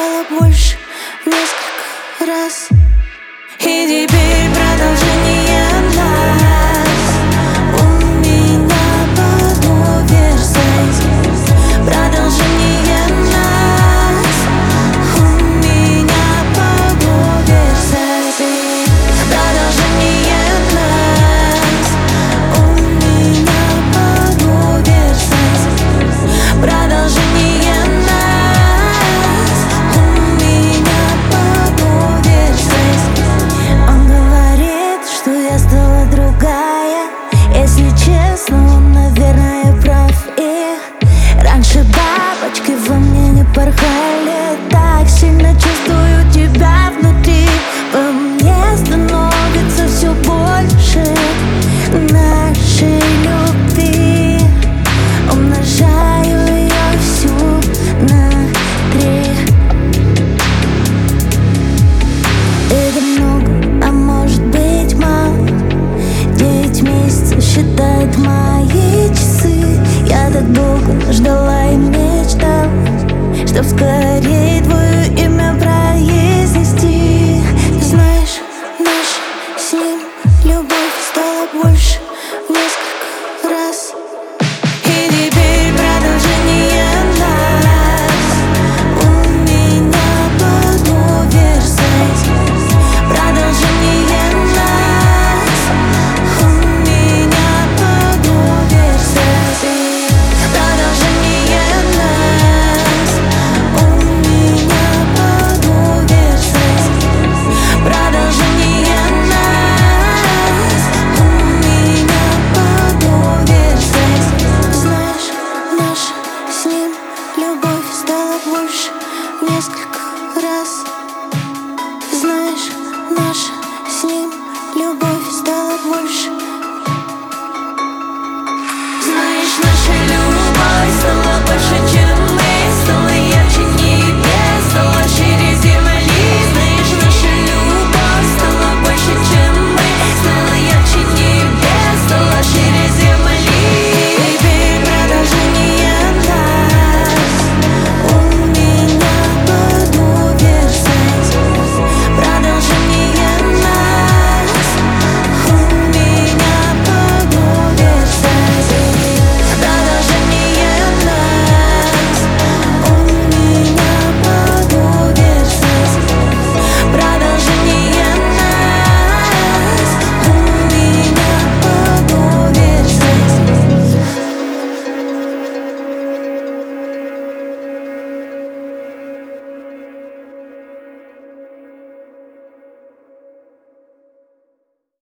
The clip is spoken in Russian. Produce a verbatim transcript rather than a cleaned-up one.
стало больше в несколько раз. И теперь продолжение нас. У меня под оверсайз. Продолжение нас. У меня под оверсайз. Продолжение нас. У меня под оверсайз. Продолжение нас. У меня под оверсайз. Он говорит, что я стала другая. Если честно, он, наверное, прав. И раньше бабочки во мне не порхали. Так сильно чувствую тебя внутри. Во мне становится все больше нашей любви. Умножаю ее всю на три. Это много, а может быть мало. Девять месяцев считает мои часы. Я так долго ждала и мечтала, чтоб скорее твое имя произнести. Ты знаешь, наша с ним любовь стала больше в несколько раз. И теперь продолжение нас. У меня под оверсайз. Продолжение нас. У меня под оверсайз. Продолжение нас. У меня под оверсайз. Продолжение нас. У меня под оверсайз. Знаешь, наша с ним любовь стала больше в несколько раз.